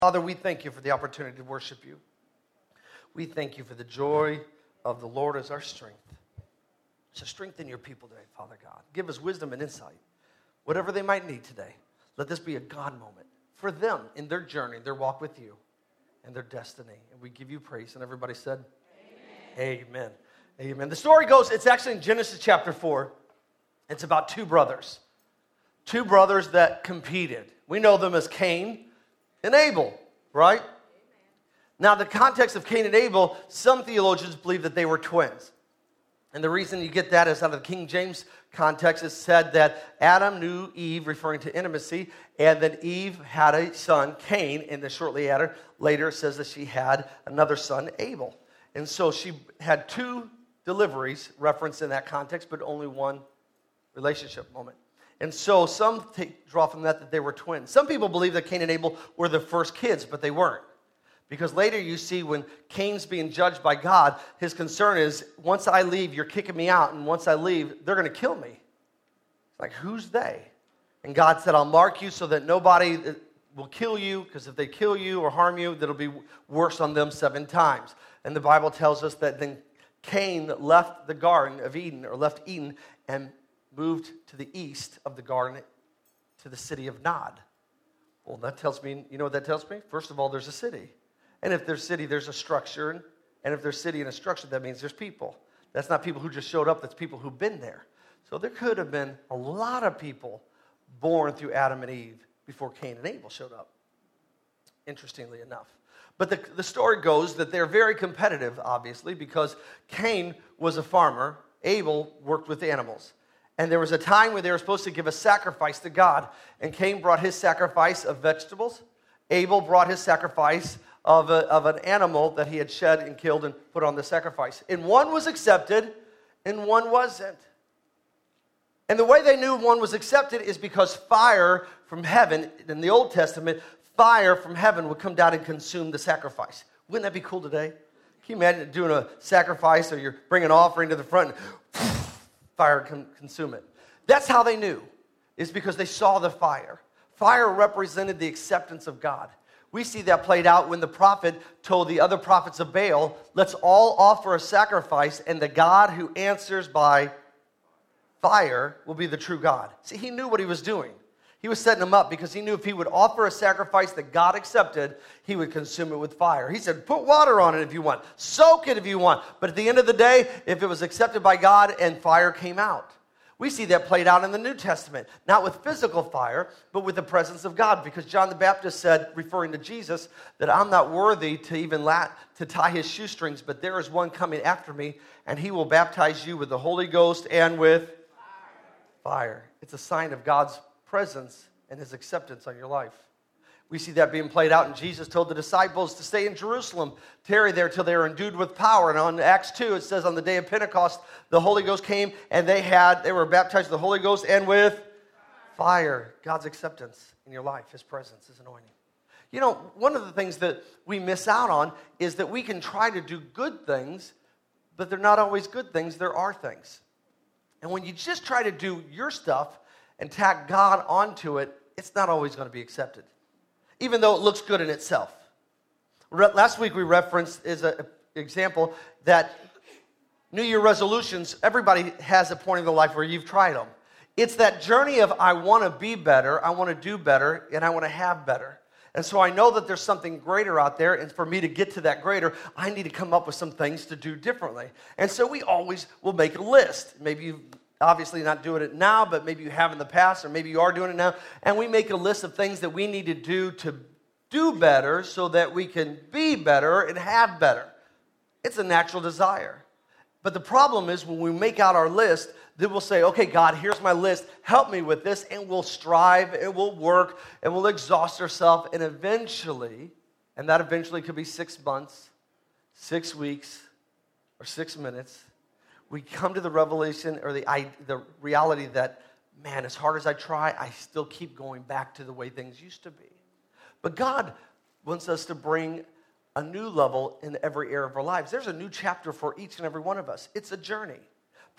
Father, we thank you for the opportunity to worship you. We thank you for the joy of the Lord as our strength. So strengthen your people today, Father God. Give us wisdom and insight. Whatever they might need today, let this be a God moment for them in their journey, their walk with you, and their destiny. And we give you praise. And everybody said, Amen. Amen. Amen. The story goes, it's actually in Genesis chapter 4. It's about two brothers that competed. We know them as Cain and Abel, right? Now, the context of Cain and Abel, some theologians believe that they were twins. And the reason you get that is out of the King James context. It said that Adam knew Eve, referring to intimacy, and then Eve had a son, Cain, and then shortly later it says that she had another son, Abel. And so she had two deliveries referenced in that context, but only one relationship moment. And so some draw from that they were twins. Some people believe that Cain and Abel were the first kids, but they weren't. Because later you see when Cain's being judged by God, his concern is, once I leave, you're kicking me out, and once I leave, they're going to kill me. It's like, who's they? And God said, I'll mark you so that nobody will kill you, because if they kill you or harm you, that'll be worse on them 7 times. And the Bible tells us that then Cain left the Garden of Eden, or left Eden, and moved to the east of the garden to the city of Nod. Well, that tells me, you know what that tells me? First of all, there's a city. And if there's city, there's a structure. And if there's city and a structure, that means there's people. That's not people who just showed up. That's people who've been there. So there could have been a lot of people born through Adam and Eve before Cain and Abel showed up, interestingly enough. But the story goes that they're very competitive, obviously, because Cain was a farmer. Abel worked with animals. And there was a time where they were supposed to give a sacrifice to God. And Cain brought his sacrifice of vegetables. Abel brought his sacrifice of an animal that he had shed and killed and put on the sacrifice. And one was accepted and one wasn't. And the way they knew one was accepted is because fire from heaven, in the Old Testament, fire from heaven would come down and consume the sacrifice. Wouldn't that be cool today? Can you imagine doing a sacrifice, or you're bringing an offering to the front and fire can consume it? That's how they knew, is because they saw the fire. Fire represented the acceptance of God. We see that played out when the prophet told the other prophets of Baal, let's all offer a sacrifice, and the God who answers by fire will be the true God. See, he knew what he was doing. He was setting them up because he knew if he would offer a sacrifice that God accepted, he would consume it with fire. He said, put water on it if you want. Soak it if you want. But at the end of the day, if it was accepted by God and fire came out. We see that played out in the New Testament. Not with physical fire, but with the presence of God. Because John the Baptist said, referring to Jesus, that I'm not worthy to even to tie his shoestrings, but there is one coming after me, and he will baptize you with the Holy Ghost and with fire. It's a sign of God's presence and his acceptance on your life. We see that being played out, and Jesus told the disciples to stay in Jerusalem, tarry there till they were endued with power. And on Acts 2, it says on the day of Pentecost, the Holy Ghost came, and they were baptized with the Holy Ghost and with fire. God's acceptance in your life, his presence, his anointing. You know, one of the things that we miss out on is that we can try to do good things, but they're not always good things. There are things. And when you just try to do your stuff and tack God onto it, it's not always going to be accepted, even though it looks good in itself. Last week we referenced as an example that New Year resolutions, everybody has a point in their life where you've tried them. It's that journey of I want to be better, I want to do better, and I want to have better. And so I know that there's something greater out there, and for me to get to that greater, I need to come up with some things to do differently. And so we always will make a list. Maybe you've obviously not doing it now, but maybe you have in the past, or maybe you are doing it now. And we make a list of things that we need to do better so that we can be better and have better. It's a natural desire. But the problem is when we make out our list, then we'll say, okay, God, here's my list. Help me with this. And we'll strive, and we'll work, and we'll exhaust ourselves. And eventually, and that eventually could be 6 months, 6 weeks, or 6 minutes, we come to the revelation or the reality that, man, as hard as I try, I still keep going back to the way things used to be. But God wants us to bring a new level in every area of our lives. There's a new chapter for each and every one of us. It's a journey.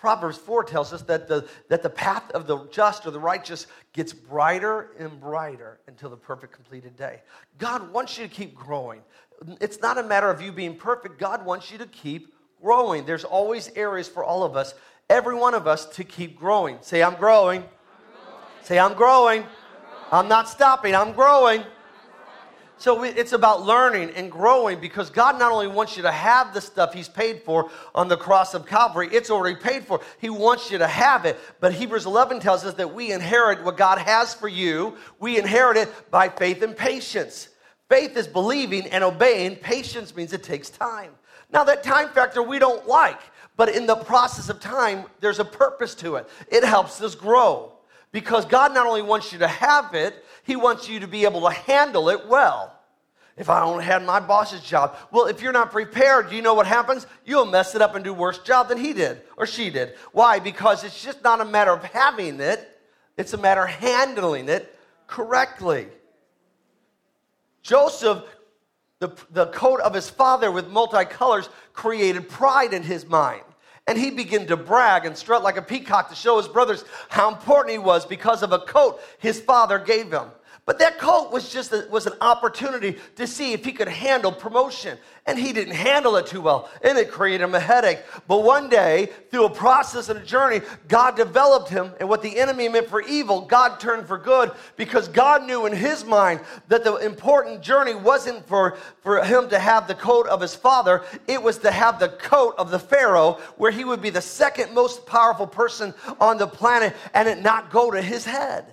Proverbs 4 tells us that the path of the just or the righteous gets brighter and brighter until the perfect completed day. God wants you to keep growing. It's not a matter of you being perfect. God wants you to keep growing. There's always areas for all of us, every one of us, to keep growing. Say, I'm growing. I'm growing. Say, I'm growing. I'm not stopping. I'm growing. So it's about learning and growing, because God not only wants you to have the stuff he's paid for on the cross of Calvary, it's already paid for. He wants you to have it. But Hebrews 11 tells us that we inherit what God has for you. We inherit it by faith and patience. Faith is believing and obeying. Patience means it takes time. Now, that time factor we don't like, but in the process of time, there's a purpose to it. It helps us grow, because God not only wants you to have it, he wants you to be able to handle it well. If I only had my boss's job. Well, if you're not prepared, do you know what happens? You'll mess it up and do a worse job than he did or she did. Why? Because it's just not a matter of having it. It's a matter of handling it correctly. Joseph, the coat of his father with multicolors, created pride in his mind. And he began to brag and strut like a peacock to show his brothers how important he was because of a coat his father gave him. But that coat was an opportunity to see if he could handle promotion. And he didn't handle it too well, and it created him a headache. But one day, through a process and a journey, God developed him, and what the enemy meant for evil, God turned for good, because God knew in his mind that the important journey wasn't for him to have the coat of his father. It was to have the coat of the Pharaoh, where he would be the second most powerful person on the planet, and it not go to his head.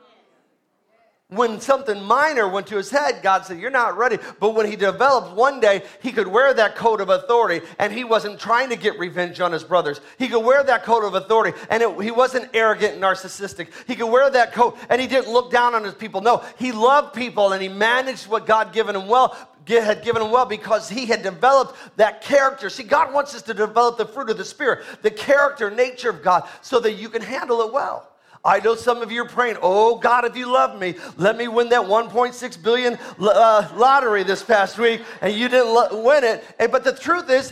When something minor went to his head, God said, you're not ready. But when he developed, one day, he could wear that coat of authority, and he wasn't trying to get revenge on his brothers. He could wear that coat of authority, and he wasn't arrogant and narcissistic. He could wear that coat, and he didn't look down on his people. No, he loved people, and he managed what God had given him well, because he had developed that character. See, God wants us to develop the fruit of the Spirit, the character, nature of God, so that you can handle it well. I know some of you are praying, oh, God, if you love me, let me win that $1.6 billion lottery this past week, and you didn't win it. But the truth is,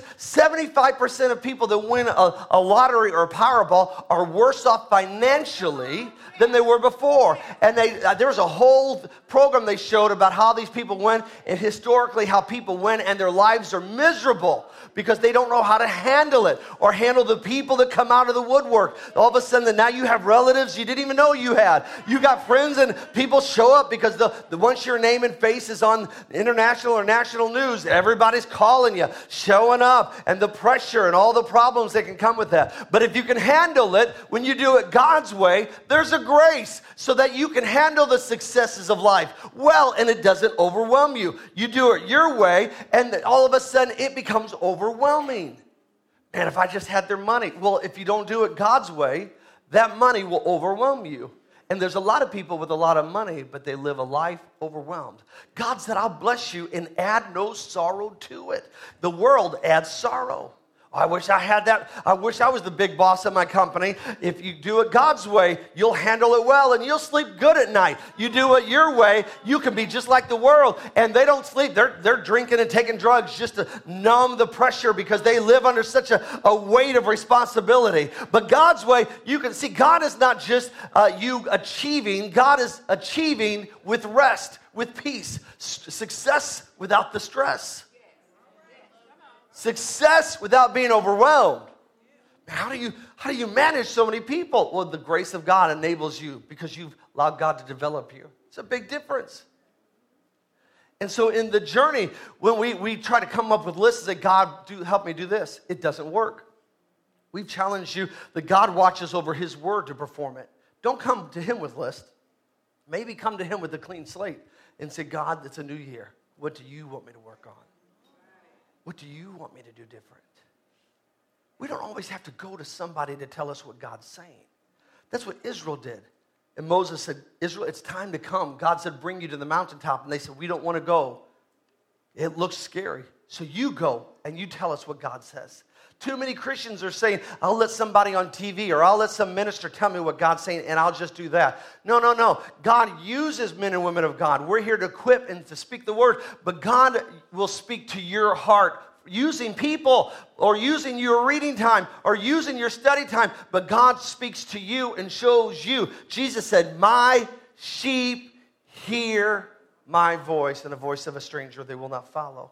75% of people that win a lottery or a Powerball are worse off financially than they were before. And there was a whole program they showed about how these people win, and historically how people win, and their lives are miserable because they don't know how to handle it or handle the people that come out of the woodwork. All of a sudden, now you have relatives you didn't even know you had. You got friends, and people show up because once your name and face is on international or national news, everybody's calling you, showing up, and the pressure and all the problems that can come with that. But if you can handle it, when you do it God's way, there's a grace so that you can handle the successes of life well, and it doesn't overwhelm you. You do it your way, and all of a sudden it becomes overwhelming. And if I just had their money, well, if you don't do it God's way, that money will overwhelm you. And there's a lot of people with a lot of money, but they live a life overwhelmed. God said, I'll bless you and add no sorrow to it. The world adds sorrow. I wish I had that. I wish I was the big boss of my company. If you do it God's way, you'll handle it well, and you'll sleep good at night. You do it your way, you can be just like the world. And they don't sleep. They're drinking and taking drugs just to numb the pressure because they live under such a weight of responsibility. But God's way, you can see, God is not just you achieving. God is achieving with rest, with peace, success without the stress. Success without being overwhelmed. How do you manage so many people? Well, the grace of God enables you because you've allowed God to develop you. It's a big difference. And so in the journey, when we try to come up with lists that God, help me do this, it doesn't work. We've challenged you that God watches over his word to perform it. Don't come to him with lists. Maybe come to him with a clean slate and say, God, it's a new year. What do you want me to work on? What do you want me to do different? We don't always have to go to somebody to tell us what God's saying. That's what Israel did. And Moses said, Israel, it's time to come. God said, bring you to the mountaintop. And they said, we don't want to go. It looks scary. So you go and you tell us what God says. Too many Christians are saying, I'll let somebody on TV or I'll let some minister tell me what God's saying and I'll just do that. No. God uses men and women of God. We're here to equip and to speak the word, but God will speak to your heart using people or using your reading time or using your study time, but God speaks to you and shows you. Jesus said, my sheep hear my voice, and the voice of a stranger they will not follow.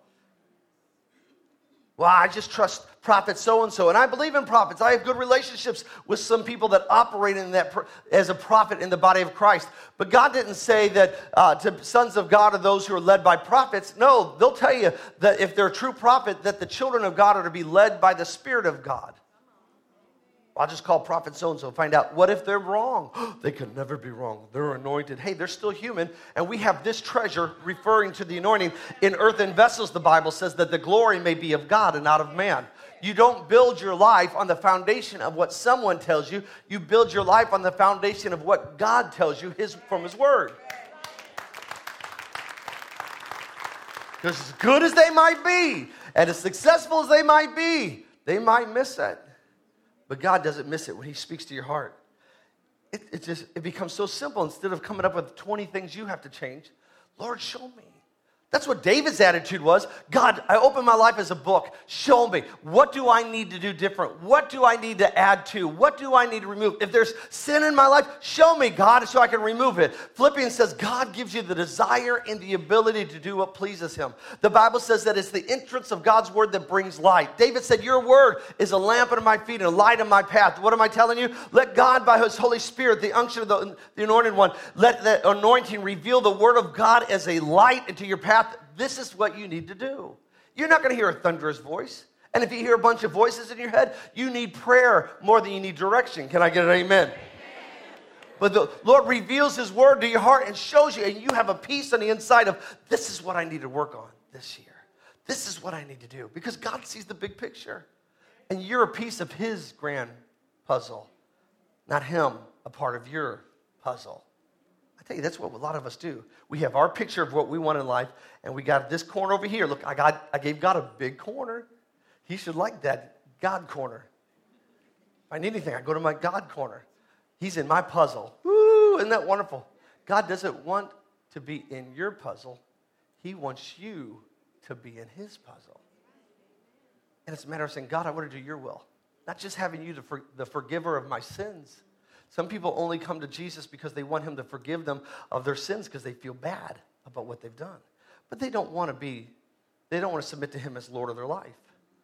Well, I just trust prophet so-and-so, and I believe in prophets. I have good relationships with some people that operate in that as a prophet in the body of Christ. But God didn't say that to sons of God are those who are led by prophets. No, they'll tell you that if they're a true prophet, that the children of God are to be led by the Spirit of God. I'll just call prophet so-and-so and find out, what if they're wrong? They can never be wrong. They're anointed. Hey, they're still human, and we have this treasure, referring to the anointing, in earthen vessels, the Bible says, that the glory may be of God and not of man. You don't build your life on the foundation of what someone tells you. You build your life on the foundation of what God tells you from His Word. Because as good as they might be, and as successful as they might be, they might miss it. But God doesn't miss it when He speaks to your heart. It becomes so simple. Instead of coming up with 20 things you have to change, Lord, show me. That's what David's attitude was. God, I open my life as a book. Show me. What do I need to do different? What do I need to add to? What do I need to remove? If there's sin in my life, show me, God, so I can remove it. Philippians says God gives you the desire and the ability to do what pleases Him. The Bible says that it's the entrance of God's word that brings light. David said, your word is a lamp unto my feet and a light on my path. What am I telling you? Let God, by His Holy Spirit, the unction of the anointed one, let that anointing reveal the word of God as a light into your path. This is what you need to do. You're not going to hear a thunderous voice. And if you hear a bunch of voices in your head, you need prayer more than you need direction. Can I get an amen? But the Lord reveals His word to your heart and shows you, and you have a peace on the inside of, this is what I need to work on this year. This is what I need to do. Because God sees the big picture. And you're a piece of His grand puzzle, not Him a part of your puzzle. I tell you, that's what a lot of us do. We have our picture of what we want in life, and we got this corner over here. Look, I gave God a big corner. He should like that God corner. If I need anything, I go to my God corner. He's in my puzzle. Woo, isn't that wonderful? God doesn't want to be in your puzzle. He wants you to be in His puzzle. And it's a matter of saying, God, I want to do your will. Not just having you the forgiver of my sins. Some people only come to Jesus because they want Him to forgive them of their sins because they feel bad about what they've done. But they don't want to submit to Him as Lord of their life.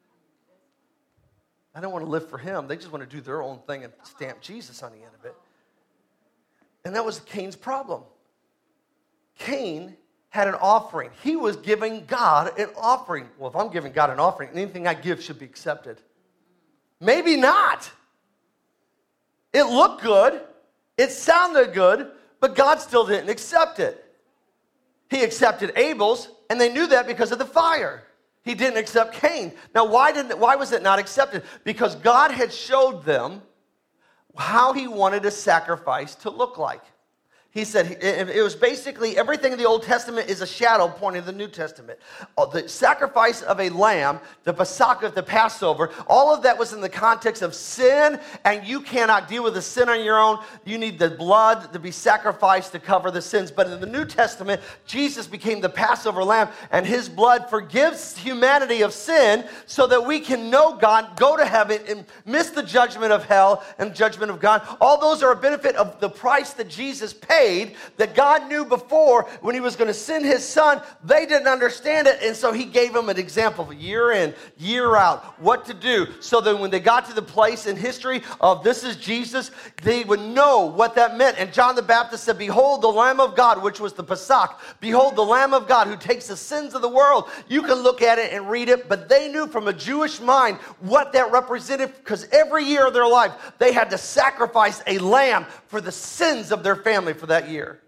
I don't want to live for Him. They just want to do their own thing and stamp Jesus on the end of it. And that was Cain's problem. Cain had an offering. He was giving God an offering. Well, if I'm giving God an offering, anything I give should be accepted. Maybe not. It looked good, it sounded good, but God still didn't accept it. He accepted Abel's, and they knew that because of the fire. He didn't accept Cain. Now, why was it not accepted? Because God had showed them how He wanted a sacrifice to look like. He said it was basically everything in the Old Testament is a shadow pointing to the New Testament. The sacrifice of a lamb, the Passover, the Passover, all of that was in the context of sin, and you cannot deal with the sin on your own. You need the blood to be sacrificed to cover the sins. But in the New Testament, Jesus became the Passover lamb, and His blood forgives humanity of sin so that we can know God, go to heaven, and miss the judgment of hell and judgment of God. All those are a benefit of the price that Jesus paid, that God knew before when He was going to send His Son. They didn't understand it, and so He gave them an example year in, year out, what to do, so that when they got to the place in history of this is Jesus, they would know what that meant. And John the Baptist said, behold the Lamb of God, which was the Pesach. Behold the Lamb of God who takes the sins of the world. You can look at it and read it, but they knew from a Jewish mind what that represented, because every year of their life, they had to sacrifice a lamb for the sins of their family for that year.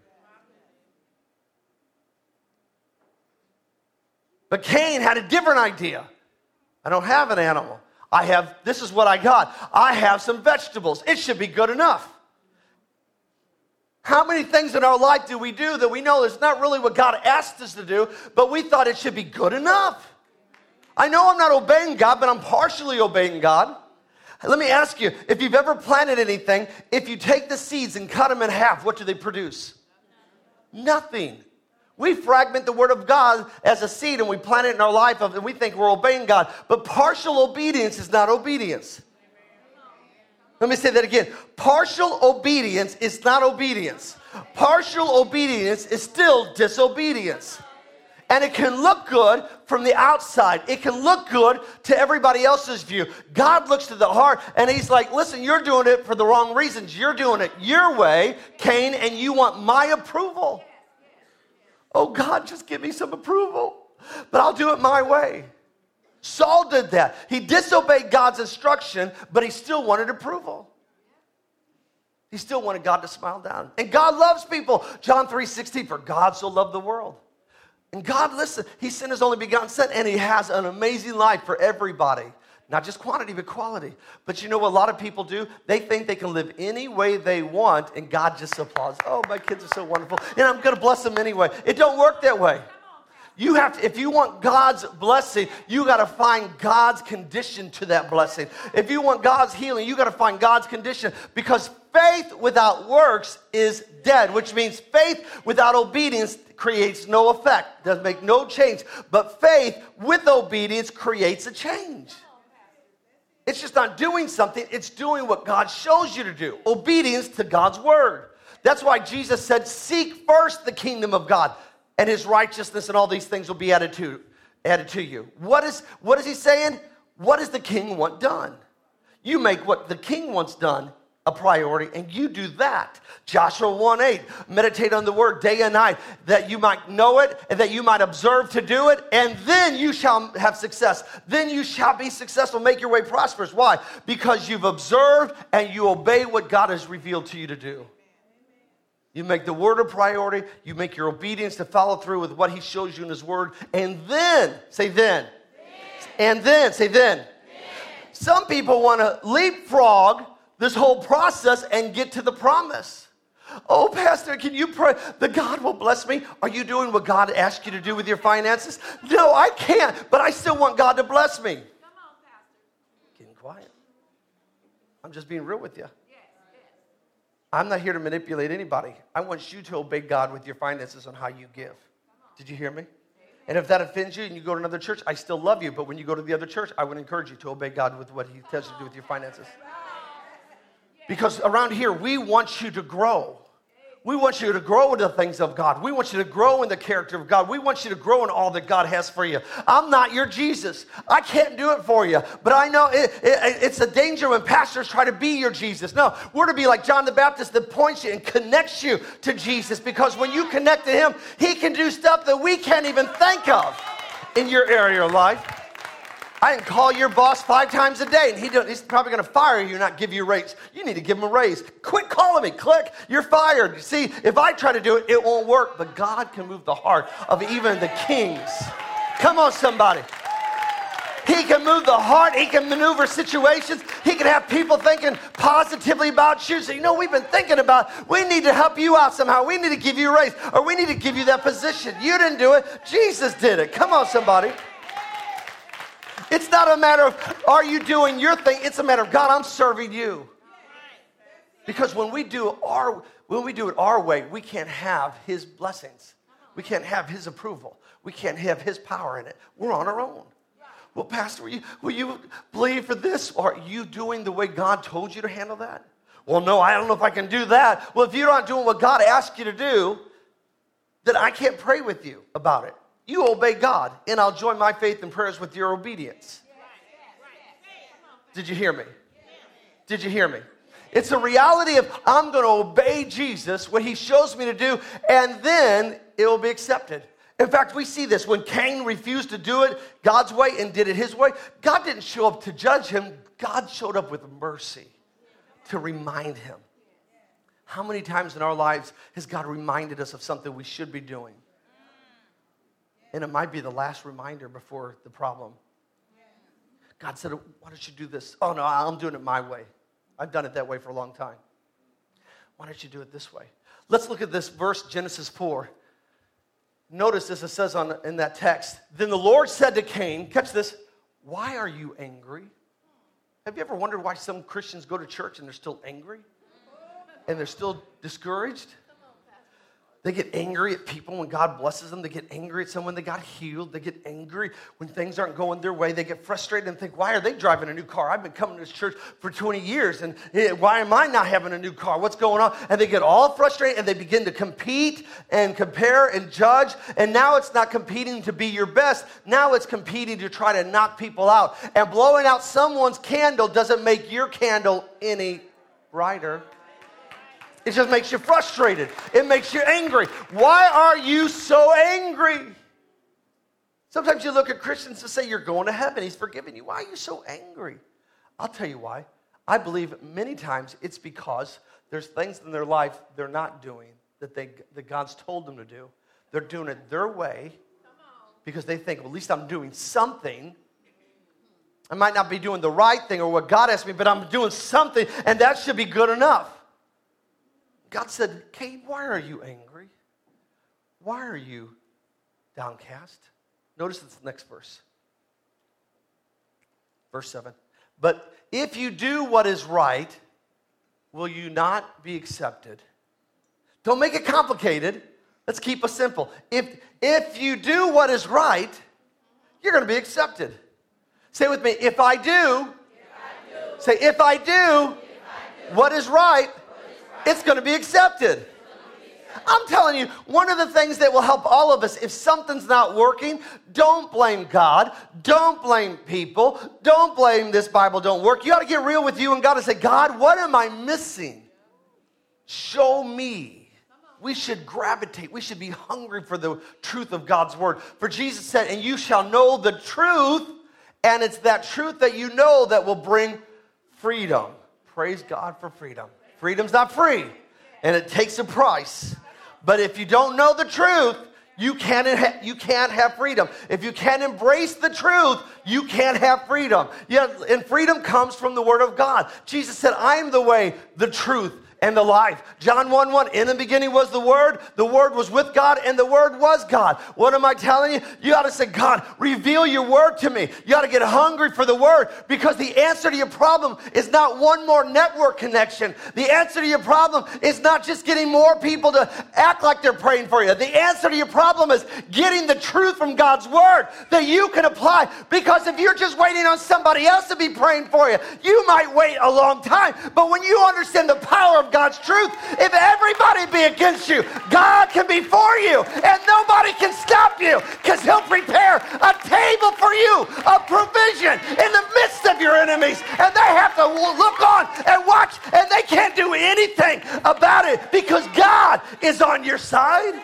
But Cain had a different idea. I don't have an animal. This is what I got. I have some vegetables. It should be good enough. How many things in our life do we do that we know it's not really what God asked us to do, but we thought it should be good enough? I know I'm not obeying God, but I'm partially obeying God. Let me ask you, if you've ever planted anything, if you take the seeds and cut them in half, what do they produce? Nothing. We fragment the word of God as a seed and we plant it in our life and we think we're obeying God. But partial obedience is not obedience. Let me say that again. Partial obedience is not obedience. Partial obedience is still disobedience. And it can look good from the outside. It can look good to everybody else's view. God looks to the heart and he's like, listen, you're doing it for the wrong reasons. You're doing it your way, Cain, and you want my approval. Oh, God, just give me some approval. But I'll do it my way. Saul did that. He disobeyed God's instruction, but he still wanted approval. He still wanted God to smile down. And God loves people. John 3:16, for God so loved the world. And God, listen, he sent his only begotten son, and he has an amazing life for everybody. Not just quantity, but quality. But you know what a lot of people do? They think they can live any way they want, and God just applauds. Oh, my kids are so wonderful, and I'm going to bless them anyway. It don't work that way. You have to, if you want God's blessing, you got to find God's condition to that blessing. If you want God's healing, you got to find God's condition, because faith without works is dead, which means faith without obedience creates no effect, does make no change. But faith with obedience creates a change. It's just not doing something, it's doing what God shows you to do. Obedience to God's word. That's why Jesus said, seek first the kingdom of God and his righteousness, and all these things will be added to you. What is he saying? What does the king want done? You make what the king wants done a priority, and you do that. Joshua 1:8, meditate on the word day and night, that you might know it, and that you might observe to do it, and then you shall have success. Then you shall be successful, make your way prosperous. Why? Because you've observed and you obey what God has revealed to you to do. You make the word a priority, you make your obedience to follow through with what he shows you in his word, and then, say then. And then, say then. Some people want to leapfrog this whole process and get to the promise. Oh, Pastor, can you pray that God will bless me? Are you doing what God asked you to do with your finances? No, I can't, but I still want God to bless me. Come on, Pastor. Getting quiet. I'm just being real with you. I'm not here to manipulate anybody. I want you to obey God with your finances on how you give. Did you hear me? And if that offends you and you go to another church, I still love you. But when you go to the other church, I would encourage you to obey God with what he tells you to do with your finances. Because around here, we want you to grow. We want you to grow in the things of God. We want you to grow in the character of God. We want you to grow in all that God has for you. I'm not your Jesus. I can't do it for you. But I know it's a danger when pastors try to be your Jesus. No, we're to be like John the Baptist that points you and connects you to Jesus. Because when you connect to him, he can do stuff that we can't even think of in your area of life. I can call your boss 5 times a day, and he's probably going to fire you, not give you a raise. You need to give him a raise. Quit calling me. Click. You're fired. See, if I try to do it, it won't work. But God can move the heart of even the kings. Come on, somebody. He can move the heart. He can maneuver situations. He can have people thinking positively about you. So, we've been thinking about, we need to help you out somehow. We need to give you a raise, or we need to give you that position. You didn't do it. Jesus did it. Come on, somebody. It's not a matter of, are you doing your thing? It's a matter of, God, I'm serving you. Because when we do it our way, we can't have his blessings. We can't have his approval. We can't have his power in it. We're on our own. Well, Pastor, will you believe for this? Are you doing the way God told you to handle that? Well, no, I don't know if I can do that. Well, if you're not doing what God asked you to do, then I can't pray with you about it. You obey God, and I'll join my faith and prayers with your obedience. Did you hear me? Did you hear me? It's a reality of, I'm going to obey Jesus, what he shows me to do, and then it will be accepted. In fact, we see this. When Cain refused to do it God's way and did it his way, God didn't show up to judge him. God showed up with mercy to remind him. How many times in our lives has God reminded us of something we should be doing? And it might be the last reminder before the problem. God said, why don't you do this? Oh, no, I'm doing it my way. I've done it that way for a long time. Why don't you do it this way? Let's look at this verse, Genesis 4. Notice this, it says in that text, then the Lord said to Cain, catch this, why are you angry? Have you ever wondered why some Christians go to church and they're still angry? And they're still discouraged? They get angry at people when God blesses them. They get angry at someone that got healed. They get angry when things aren't going their way. They get frustrated and think, why are they driving a new car? I've been coming to this church for 20 years, and why am I not having a new car? What's going on? And they get all frustrated, and they begin to compete and compare and judge. And now it's not competing to be your best. Now it's competing to try to knock people out. And blowing out someone's candle doesn't make your candle any brighter. It just makes you frustrated. It makes you angry. Why are you so angry? Sometimes you look at Christians and say, you're going to heaven. He's forgiven you. Why are you so angry? I'll tell you why. I believe many times it's because there's things in their life they're not doing that God's told them to do. They're doing it their way because they think, well, at least I'm doing something. I might not be doing the right thing or what God asked me, but I'm doing something, and that should be good enough. God said, Cain, why are you angry? Why are you downcast? Notice this next verse. Verse 7. But if you do what is right, will you not be accepted? Don't make it complicated. Let's keep it simple. If you do what is right, you're going to be accepted. Say with me, if I do. Say, if I do what is right, it's going to be accepted. I'm telling you, one of the things that will help all of us, if something's not working, don't blame God. Don't blame people. Don't blame this Bible don't work. You ought to get real with you and God and say, God, what am I missing? Show me. We should gravitate. We should be hungry for the truth of God's word. For Jesus said, and you shall know the truth, and it's that truth that you know that will bring freedom. Praise God for freedom. Freedom's not free, and it takes a price. But if you don't know the truth, you can't have freedom. If you can't embrace the truth, you can't have freedom. Yeah, and freedom comes from the Word of God. Jesus said, I am the way, the truth, and the life. John 1:1, in the beginning was the Word was with God, and the Word was God. What am I telling you? You ought to say, God, reveal your Word to me. You ought to get hungry for the Word, because the answer to your problem is not one more network connection. The answer to your problem is not just getting more people to act like they're praying for you. The answer to your problem is getting the truth from God's Word that you can apply, because if you're just waiting on somebody else to be praying for you, you might wait a long time. But when you understand the power of God's truth, if everybody be against you, God can be for you, and nobody can stop you, because he'll prepare a table for you of provision in the midst of your enemies, and they have to look on and watch, and they can't do anything about it, because God is on your side.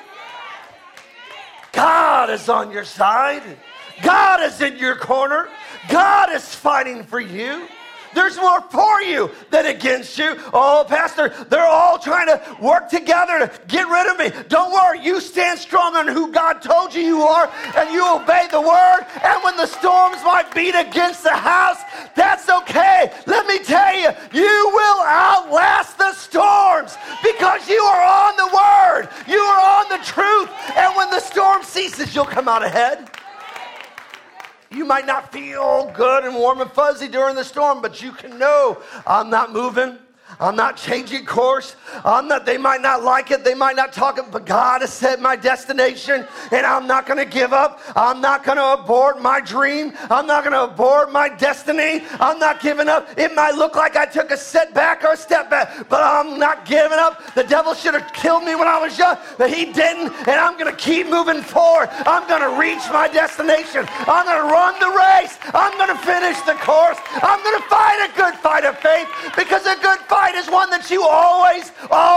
God is on your side. God is in your corner. God is fighting for you. There's more for you than against you. Oh, Pastor, they're all trying to work together to get rid of me. Don't worry. You stand strong on who God told you you are, and you obey the word. And when the storms might beat against the house, that's okay. Let me tell you, you will outlast the storms, because you are on the word. You are on the truth. And when the storm ceases, you'll come out ahead. You might not feel good and warm and fuzzy during the storm, but you can know, I'm not moving. I'm not changing course. They might not like it. They might not talk it, but God has set my destination, and I'm not going to give up. I'm not going to abort my dream. I'm not going to abort my destiny. I'm not giving up. It might look like I took a setback or a step back, but I'm not giving up. The devil should have killed me when I was young, but he didn't, and I'm going to keep moving forward. I'm going to reach my destination. I'm going to run the race. I'm going to finish the course. I'm going to fight a good fight of faith, because a good fight is one that you always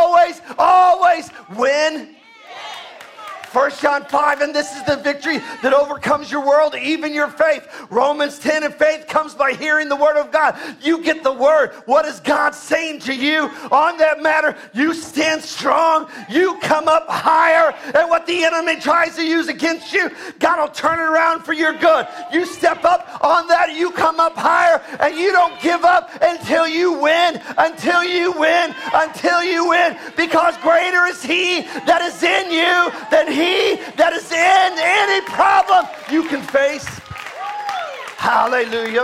win. 1 John 5, and this is the victory that overcomes your world, even your faith. Romans 10, and faith comes by hearing the word of God. You get the word. What is God saying to you on that matter? You stand strong. You come up higher. And what the enemy tries to use against you, God will turn it around for your good. You step up on that. You come up higher, and you don't give up until you win, until you win, until you win. Because greater is he that is in you than he that is in any problem you can face. Hallelujah.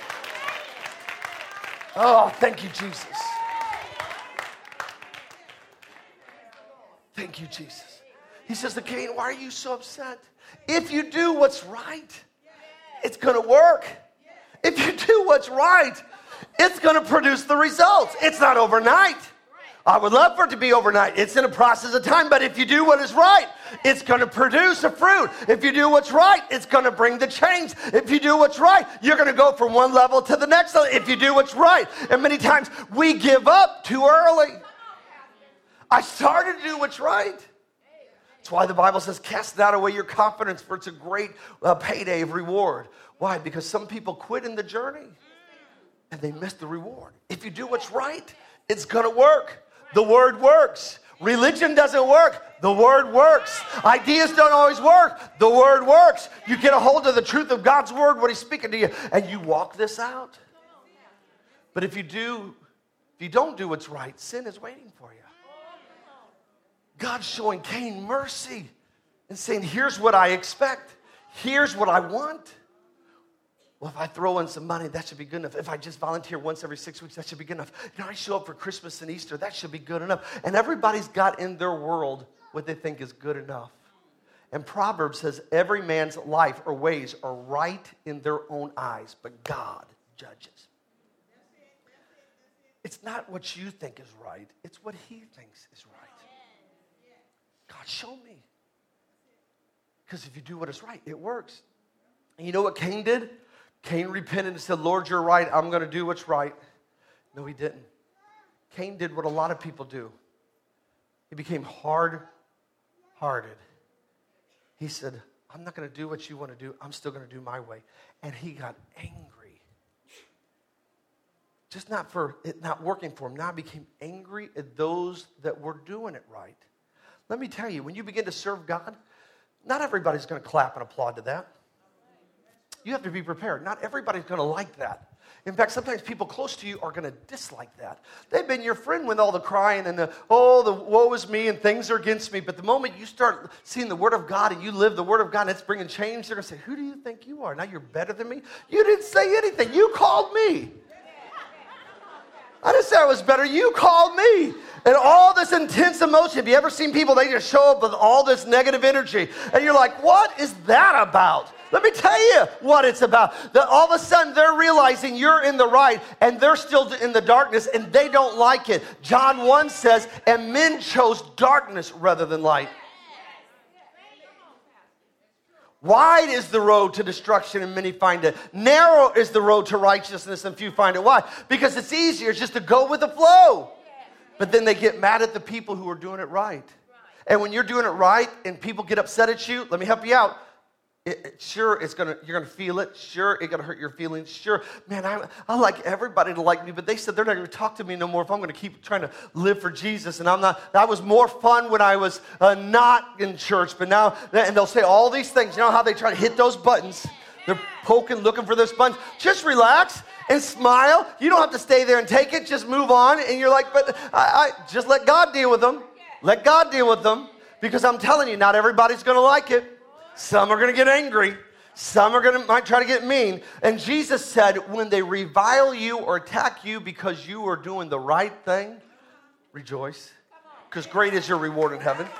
Oh, thank you, Jesus. Thank you, Jesus. He says to Cain, why are you so upset? If you do what's right, it's going to work. If you do what's right, it's going to produce the results. It's not overnight. I would love for it to be overnight. It's in a process of time, but if you do what is right, it's going to produce a fruit. If you do what's right, it's going to bring the change. If you do what's right, you're going to go from one level to the next level. If you do what's right. And many times we give up too early. I started to do what's right. That's why the Bible says, cast not away your confidence, for it's a great payday of reward. Why? Because some people quit in the journey and they miss the reward. If you do what's right, it's going to work. The word works. Religion doesn't work. The word works. Ideas don't always work. The word works. You get a hold of the truth of God's word, what he's speaking to you, and you walk this out. But if you don't do what's right, sin is waiting for you. God's showing Cain mercy and saying, here's what I expect. Here's what I want. Well, if I throw in some money, that should be good enough. If I just volunteer once every 6 weeks, that should be good enough. I show up for Christmas and Easter, that should be good enough. And everybody's got in their world what they think is good enough. And Proverbs says every man's life or ways are right in their own eyes, but God judges. It's not what you think is right. It's what he thinks is right. God, show me. Because if you do what is right, it works. And you know what Cain did? Cain repented and said, Lord, you're right. I'm going to do what's right. No, he didn't. Cain did what a lot of people do. He became hard-hearted. He said, I'm not going to do what you want to do. I'm still going to do my way. And he got angry. Just not for it not working for him. Now he became angry at those that were doing it right. Let me tell you, when you begin to serve God, not everybody's going to clap and applaud to that. You have to be prepared. Not everybody's going to like that. In fact, sometimes people close to you are going to dislike that. They've been your friend with all the crying and the woe is me and things are against me. But the moment you start seeing the Word of God and you live the Word of God and it's bringing change, they're going to say, who do you think you are? Now you're better than me? You didn't say anything. You called me. I didn't say I was better. You called me. And all this intense emotion. Have you ever seen people, they just show up with all this negative energy. And you're like, what is that about? Let me tell you what it's about. That all of a sudden they're realizing you're in the right and they're still in the darkness and they don't like it. John 1 says, and men chose darkness rather than light. Wide is the road to destruction and many find it. Narrow is the road to righteousness and few find it. Why? Because it's easier just to go with the flow. But then they get mad at the people who are doing it right. And when you're doing it right and people get upset at you, let me help you out. You're gonna feel it. Sure, it's gonna hurt your feelings. Sure, man, I like everybody to like me, but they said they're not gonna talk to me no more if I'm gonna keep trying to live for Jesus. And I'm not. That was more fun when I was not in church, but now, and they'll say all these things. You know how they try to hit those buttons? They're poking, looking for those buttons. Just relax and smile. You don't have to stay there and take it. Just move on. And you're like, but I just let God deal with them. Let God deal with them, because I'm telling you, not everybody's gonna like it. Some are going to get angry. Some might try to get mean. And Jesus said, when they revile you or attack you because you are doing the right thing, rejoice, because great is your reward in heaven.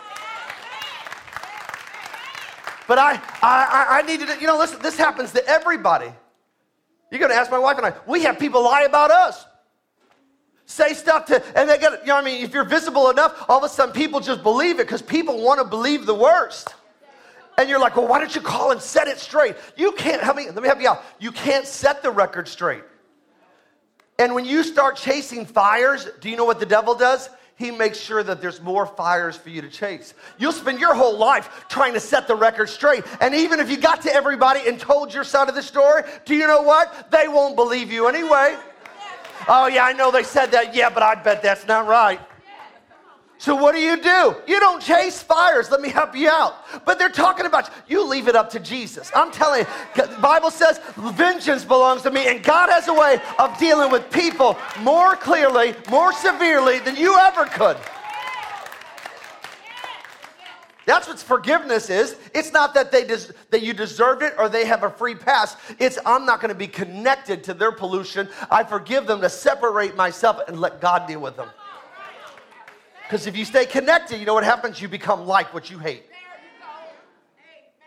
But I need to, listen, this happens to everybody. You're going to ask my wife and I, we have people lie about us. Say stuff and they got, if you're visible enough, all of a sudden people just believe it because people want to believe the worst. And you're like, well, why don't you call and set it straight? You can't, let me help you out. You can't set the record straight. And when you start chasing fires, do you know what the devil does? He makes sure that there's more fires for you to chase. You'll spend your whole life trying to set the record straight. And even if you got to everybody and told your side of the story, do you know what? They won't believe you anyway. Oh, yeah, I know they said that. Yeah, but I bet that's not right. So what do? You don't chase fires. Let me help you out. But they're talking about you. You leave it up to Jesus. I'm telling you, the Bible says vengeance belongs to me. And God has a way of dealing with people more clearly, more severely than you ever could. That's what forgiveness is. It's not that that you deserved it or they have a free pass. It's I'm not going to be connected to their pollution. I forgive them to separate myself and let God deal with them. Because if you stay connected, you know what happens? You become like what you hate.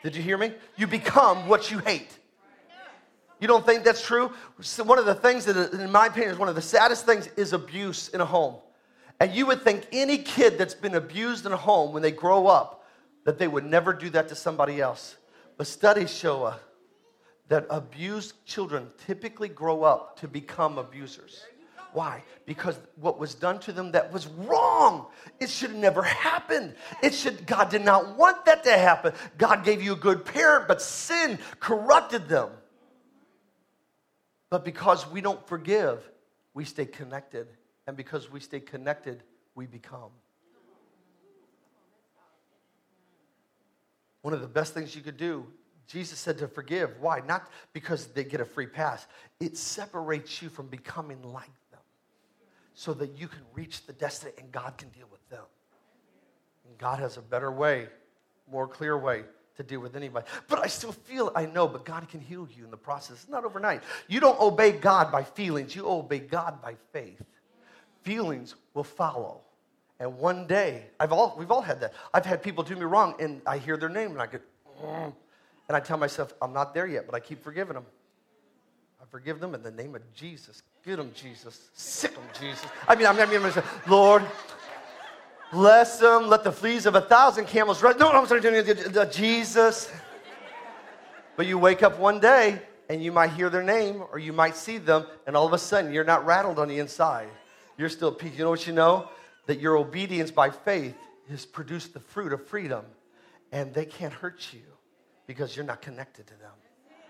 Did you hear me? You become what you hate. You don't think that's true? So one of the things that, in my opinion, is one of the saddest things is abuse in a home. And you would think any kid that's been abused in a home, when they grow up, that they would never do that to somebody else. But studies show that abused children typically grow up to become abusers. Why? Because what was done to them that was wrong. It should have never happened. God did not want that to happen. God gave you a good parent, but sin corrupted them. But because we don't forgive, we stay connected. And because we stay connected, we become. One of the best things you could do, Jesus said to forgive. Why? Not because they get a free pass. It separates you from becoming like them so that you can reach the destiny and God can deal with them. And God has a better way, more clear way to deal with anybody. But I still feel, I know, but God can heal you in the process. It's not overnight. You don't obey God by feelings. You obey God by faith. Feelings will follow. And one day, we've all had that. I've had people do me wrong, and I hear their name, and I get, and I tell myself, I'm not there yet, but I keep forgiving them. I forgive them in the name of Jesus. Get them, Jesus. Sick them, Jesus. I'm going to say, Lord, bless them. Let the fleas of 1,000 camels run. No, I'm sorry, Jesus. But you wake up one day, and you might hear their name, or you might see them, and all of a sudden, you're not rattled on the inside. You're still at peace. You know what you know? That your obedience by faith has produced the fruit of freedom. And they can't hurt you because you're not connected to them.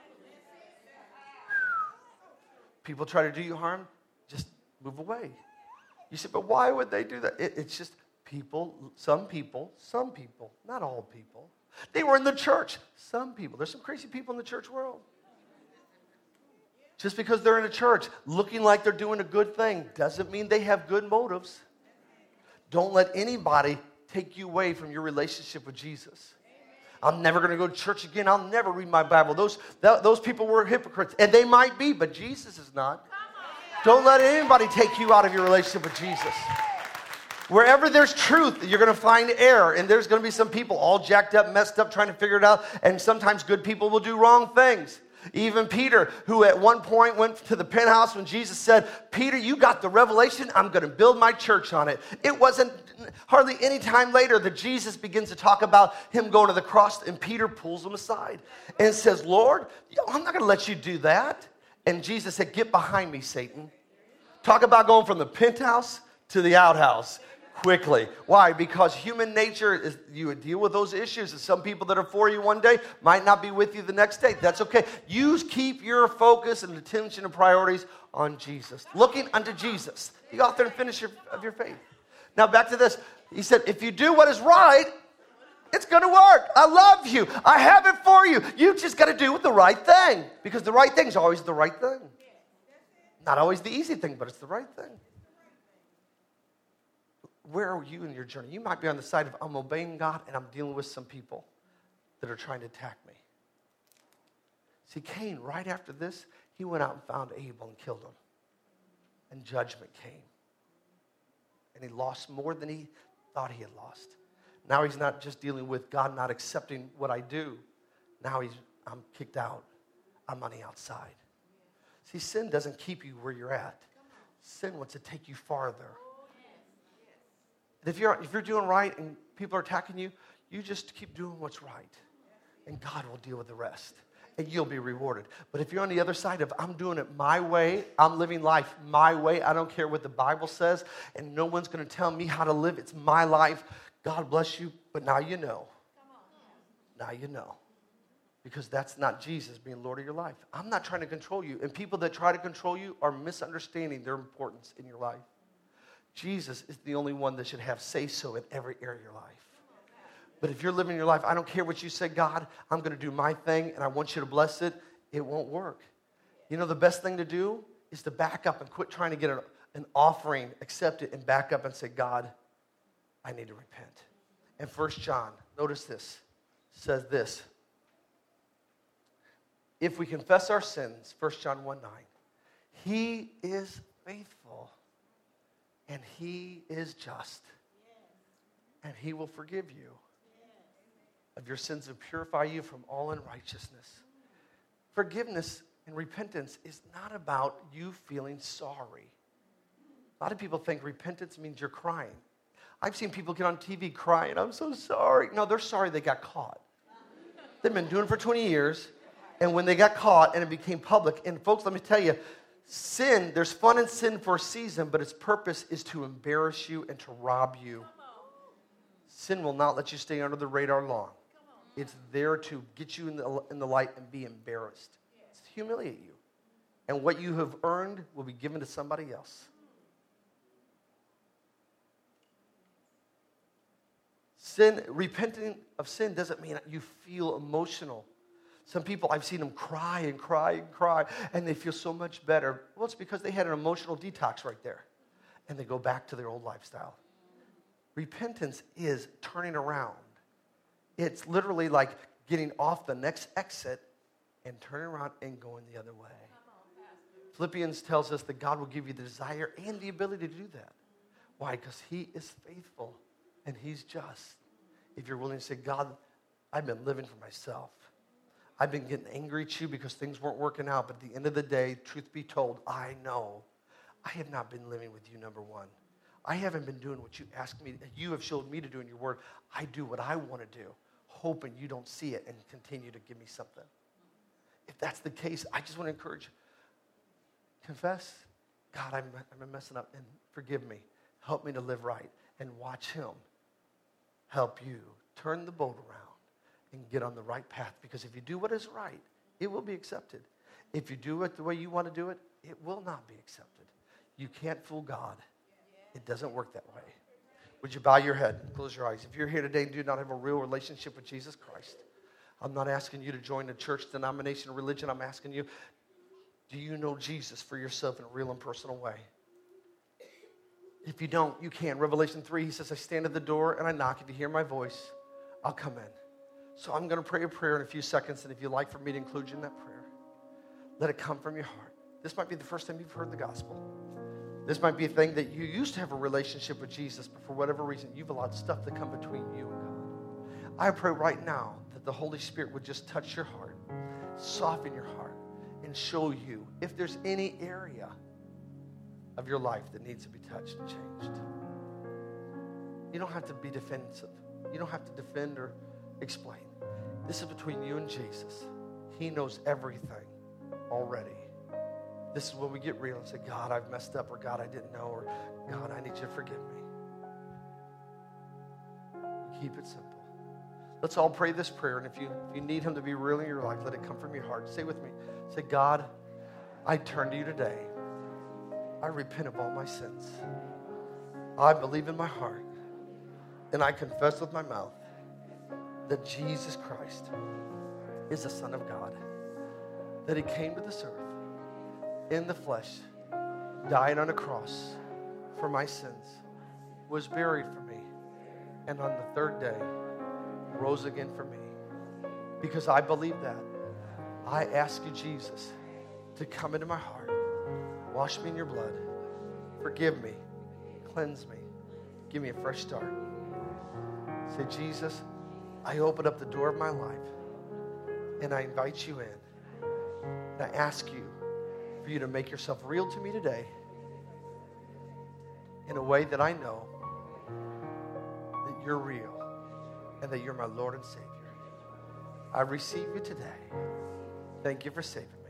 People try to do you harm, just move away. You say, but why would they do that? It's just people, some people, not all people. They were in the church. Some people. There's some crazy people in the church world. Just because they're in a church looking like they're doing a good thing doesn't mean they have good motives. Don't let anybody take you away from your relationship with Jesus. I'm never going to go to church again. I'll never read my Bible. Those people were hypocrites. And they might be, but Jesus is not. Don't let anybody take you out of your relationship with Jesus. Wherever there's truth, you're going to find error. And there's going to be some people all jacked up, messed up, trying to figure it out. And sometimes good people will do wrong things. Even Peter, who at one point went to the penthouse when Jesus said, Peter, you got the revelation. I'm going to build my church on it. It wasn't hardly any time later that Jesus begins to talk about him going to the cross, and Peter pulls him aside and says, Lord, I'm not going to let you do that. And Jesus said, get behind me, Satan. Talk about going from the penthouse to the outhouse quickly. Why? Because human nature is you would deal with those issues, and some people that are for you one day might not be with you the next day. That's okay. You keep your focus and attention and priorities on Jesus. Looking unto Jesus, the author and finisher of your faith. Now back to this. He said, if you do what is right, it's going to work. I love you. I have it for you. You just got to do the right thing, because the right thing is always the right thing. Not always the easy thing, but it's the right thing. Where are you in your journey? You might be on the side of, I'm obeying God and I'm dealing with some people that are trying to attack me. See, Cain, right after this, he went out and found Abel and killed him. And judgment came. And he lost more than he thought he had lost. Now he's not just dealing with God not accepting what I do. Now I'm kicked out. I'm on the outside. See, sin doesn't keep you where you're at. Sin wants to take you farther. If you're doing right and people are attacking you, you just keep doing what's right. And God will deal with the rest. And you'll be rewarded. But if you're on the other side of, I'm doing it my way, I'm living life my way, I don't care what the Bible says, and no one's going to tell me how to live, it's my life, God bless you, but now you know. Now you know. Because that's not Jesus being Lord of your life. I'm not trying to control you. And people that try to control you are misunderstanding their importance in your life. Jesus is the only one that should have say-so in every area of your life. But if you're living your life, I don't care what you say, God, I'm going to do my thing, and I want you to bless it, it won't work. You know, the best thing to do is to back up and quit trying to get an offering, accept it, and back up and say, God, I need to repent. And 1 John, notice this, says this. If we confess our sins, 1 John 1:9, he is faithful. And he is just. And he will forgive you of your sins and purify you from all unrighteousness. Forgiveness and repentance is not about you feeling sorry. A lot of people think repentance means you're crying. I've seen people get on TV crying, I'm so sorry. No, they're sorry they got caught. They've been doing it for 20 years, and when they got caught and it became public, and folks, let me tell you, sin, there's fun in sin for a season, but its purpose is to embarrass you and to rob you. Sin will not let you stay under the radar long. It's there to get you in the light and be embarrassed. It's to humiliate you. And what you have earned will be given to somebody else. Sin, repenting of sin doesn't mean you feel emotional. Some people, I've seen them cry and cry and cry, and they feel so much better. Well, it's because they had an emotional detox right there, and they go back to their old lifestyle. Repentance is turning around. It's literally like getting off the next exit and turning around and going the other way. Philippians tells us that God will give you the desire and the ability to do that. Why? Because he is faithful and he's just. If you're willing to say, God, I've been living for myself. I've been getting angry at you because things weren't working out. But at the end of the day, truth be told, I know I have not been living with you, number one. I haven't been doing what you asked me, you have showed me to do in your word. I do what I want to do, hoping you don't see it and continue to give me something. If that's the case, I just want to encourage you. Confess, God, I'm messing up, and forgive me. Help me to live right, and watch him help you turn the boat around and get on the right path. Because if you do what is right, it will be accepted. If you do it the way you want to do it, it will not be accepted. You can't fool God. It doesn't work that way. Would you bow your head and close your eyes? If you're here today and do not have a real relationship with Jesus Christ, I'm not asking you to join a church, denomination, or religion. I'm asking you, do you know Jesus for yourself in a real and personal way? If you don't, you can. Revelation 3, he says, I stand at the door and I knock. If you hear my voice, I'll come in. So I'm going to pray a prayer in a few seconds, and if you'd like for me to include you in that prayer, let it come from your heart. This might be the first time you've heard the gospel. This might be a thing that you used to have a relationship with Jesus, but for whatever reason, you've allowed stuff to come between you and God. I pray right now that the Holy Spirit would just touch your heart, soften your heart, and show you if there's any area of your life that needs to be touched and changed. You don't have to be defensive. You don't have to defend or explain. This is between you and Jesus. He knows everything already. This is when we get real and say, God, I've messed up, or God, I didn't know, or God, I need you to forgive me. Keep it simple. Let's all pray this prayer, and if you need him to be real in your life, let it come from your heart. Say with me. Say, God, I turn to you today. I repent of all my sins. I believe in my heart, and I confess with my mouth that Jesus Christ is the Son of God, that he came to this earth in the flesh, died on a cross for my sins, was buried for me, and on the third day rose again for me. Because I believe that, I ask you, Jesus, to come into my heart, wash me in your blood, forgive me, cleanse me, give me a fresh start. Say, Jesus, I open up the door of my life, and I invite you in. And I ask you for you to make yourself real to me today in a way that I know that you're real and that you're my Lord and Savior. I receive you today. Thank you for saving me.